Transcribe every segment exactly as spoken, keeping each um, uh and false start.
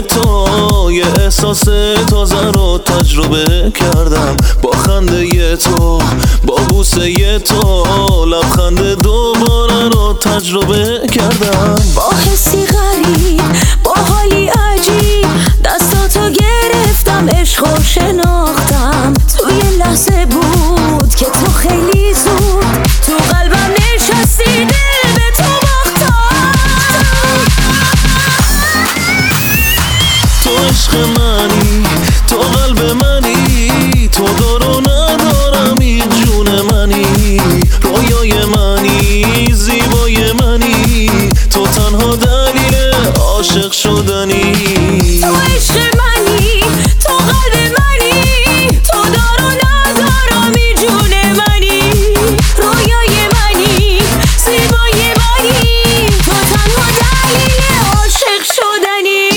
تو یه احساس تازه رو تجربه کردم، با خنده تو، با بوسه تو، لبخند دوباره رو تجربه کردم. با حسی غریب، با حالی عجیب، دستاتو گرفتم، عشقو شناختم. توی لحظه بود که تو خیلی زود تو قلبم نشستی، دل به تو باختم. تو عشق منی، تو قلب منی، تو دار و ندارمی، جون منی، رویای منی، زیبای منی، تو تنها دلیل عاشق شدنی. تو عشق منی، تو قلب منی، تو دار و ندارمی، جون منی، رویای منی، زیبای منی، تو تنها دلیل عاشق شدنی.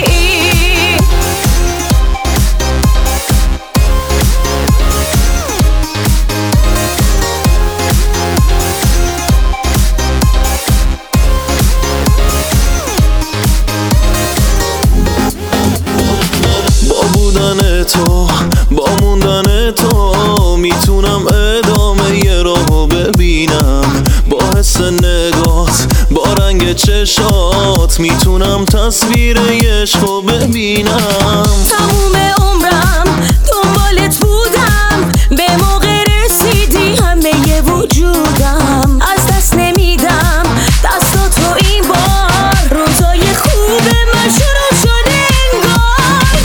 تو با موندن تو میتونم ادامه ی راهو ببینم، با حس نگات، با رنگ چشات میتونم تصویر عشقو ببینم. تموم عمرم دنبالت بودم، به موقع رسیدی همه وجودم، از دست نمیدم دستاتو این بار، روزای خوب من شروع شده انگار.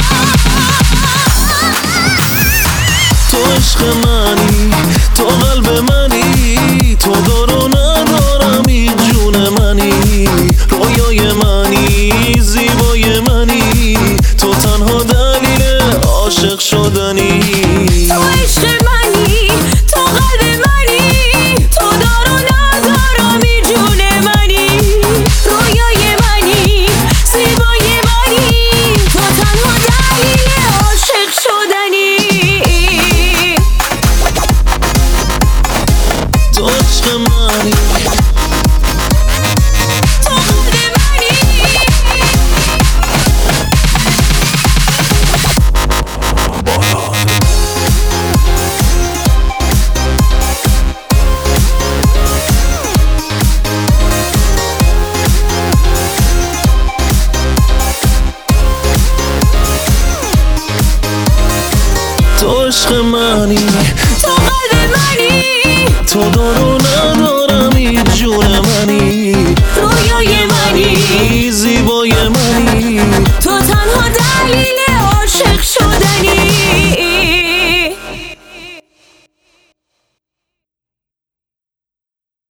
تو عشق منی، تو قلب منی، تو دار و ندارمی، جون منی، رویای منی، زیبای منی، تو تنها دلیل عاشق شدنی. تو عشق منی، تو قلب منی، تو دار و ندارمی، جون منی، رویای منی، زیبای منی، تو تنها دلیل عاشق شدنی. تو عشق منی، تو قلب منی. تو عشق منی، تو قلب منی، تو دار و ندارمی.